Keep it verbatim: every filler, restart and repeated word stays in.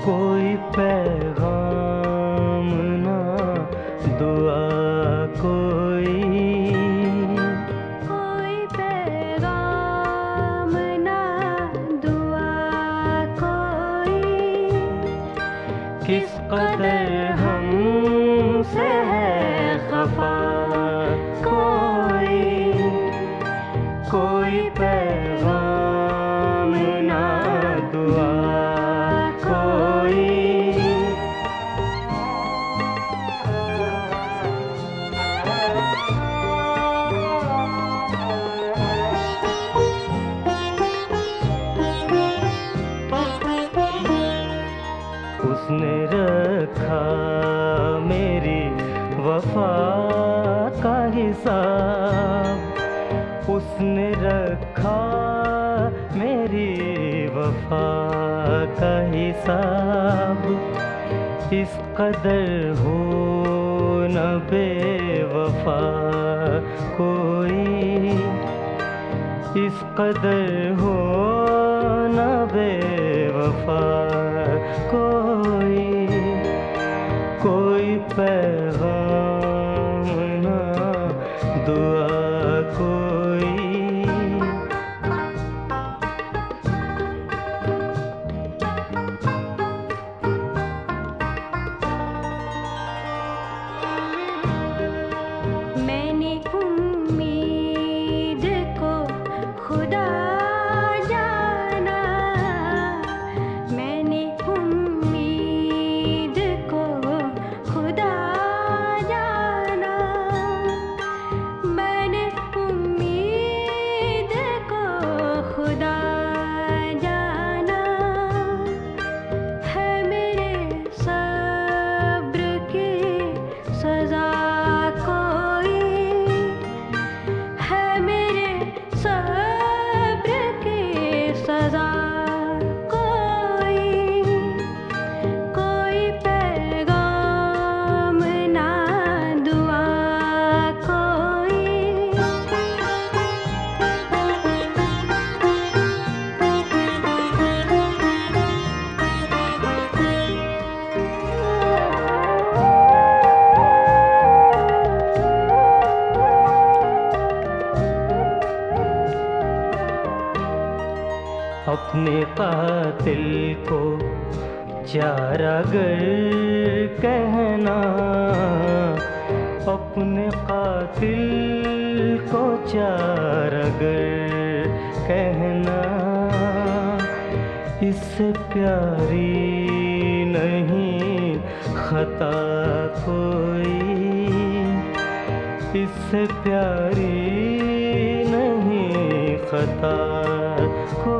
कोई पैगाम ना दुआ कोई, कोई पैगाम ना दुआ कोई, किस कदर हमसे है खफा कोई, कोई पैगाम ना दुआ कोई। उसने रखा मेरी वफा का हिसाब, उसने रखा मेरी वफा का हिसाब, इस कदर हो न बेवफा कोई, इस कदर हो न बेवफा कोई, कोई पैगाम ना दुआ कोई। मैंने उम्मीद को खुदा जाना, मैंने उम्मीद को खुदा जाना, मैंने उम्मीद को खुदा जाना, है मेरे सब्र की सजा कोई, है मेरे सब्र की सजा कोई, कोई पैगाम ना दुआ कोई। अपने कातिल को चारागर कहना, अपने कातिल को चारागर कहना, इससे प्यारी नहीं खता कोई, इससे प्यारी नहीं खता कोई।